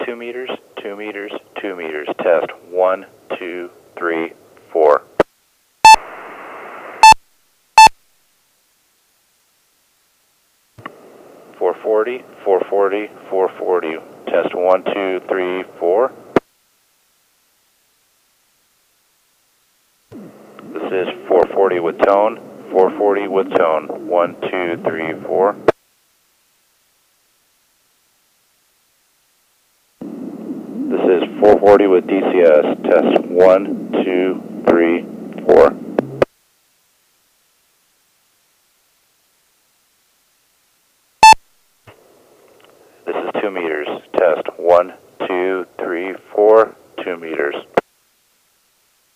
2 meters, 2 meters, 2 meters. Test 1, 2, 3, 4. Four 40, 440, 440. Test 1, 2, 3, 4. This is 440 with tone. 440 with tone. 1, 2, 3, 4. This is 440 with DCS. Test 1, 2, 3, 4. This is 2 meters. Test 1, 2, 3, 4. 2 meters.